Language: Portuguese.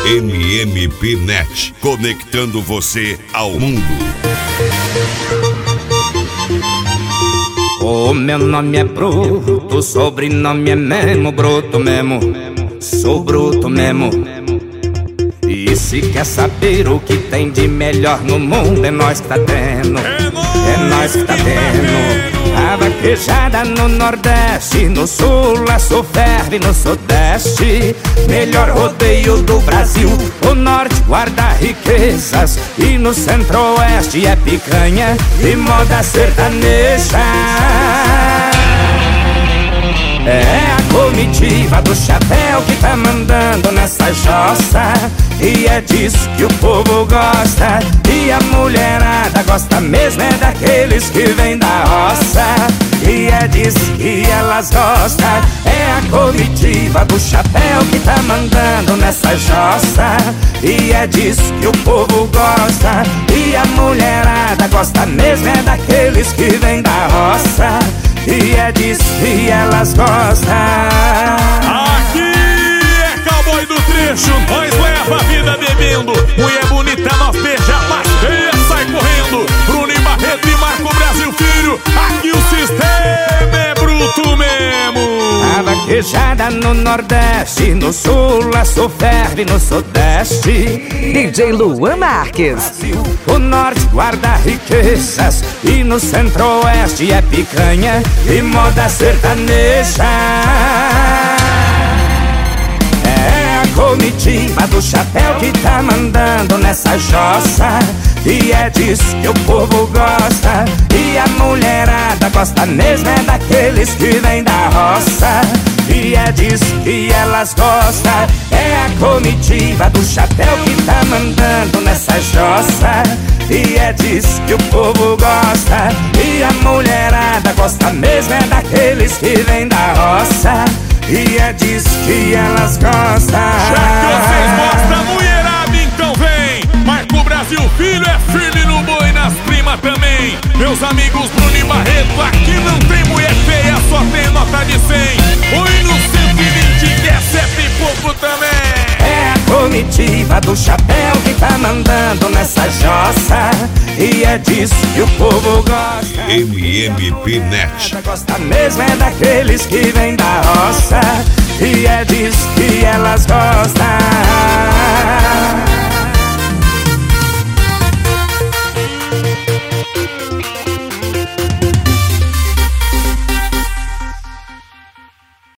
MMP Net, conectando você ao mundo. O meu nome é Bruto, o sobrenome é mesmo Bruto mesmo. Sou bruto mesmo. E se quer saber o que tem de melhor no mundo, é nós que tá tendo. É nós que tá tendo. A vaquejada no Nordeste, no Sul a ferve no Sudeste. Melhor rodeio do Brasil. O Norte guarda riquezas e no Centro-Oeste é picanha e moda sertaneja. É a comitiva do chapéu que tá mandando nessa jossa, e é disso que o povo gosta. E a mulherada gosta mesmo é daqueles que vêm da roça, e é disso que elas gostam. É a comitiva do chapéu que tá mandando nessa jossa, e é disso que o povo gosta. E a mulherada gosta mesmo é daqueles que vêm da roça, e é disso que elas gostam. Aqui é cowboy do trecho, nós leva a vida bebendo. Mulher bonita, nós beija, mas feia sai correndo. Bruno e Barreto e Marco Brasil Filho, aqui o sistema é bruto mesmo. A vaquejada no Nordeste, no Sul a ferve no Sudeste. DJ Luan Marques. O Norte guarda riquezas e no Centro-Oeste é picanha e moda sertaneja. É a comitiva do chapéu que tá mandando nessa jossa, e é disso que o povo gosta. E a mulherada gosta mesmo é daqueles que vêm da roça, e é disso que elas gostam. É a comitiva do chapéu que tá mandando nessa jossa, e é disso que o povo gosta. E a mulherada gosta mesmo é daqueles que vêm da roça, e é disso que elas gostam. Já que vocês gostam, mulherada, então vem. Marco Brasil Filho é firme no boi, nas primas também. Meus amigos Bruno e Barreto, aqui não tem mulher feia, só tem nota de 100. Oi no 120 que é 7 e pouco também. É a comitiva do chapéu que tá mandando nessa jossa, e é disso que o povo gosta. MMP Net. Gosta mesmo é daqueles que vêm da roça, e é disso que elas gostam.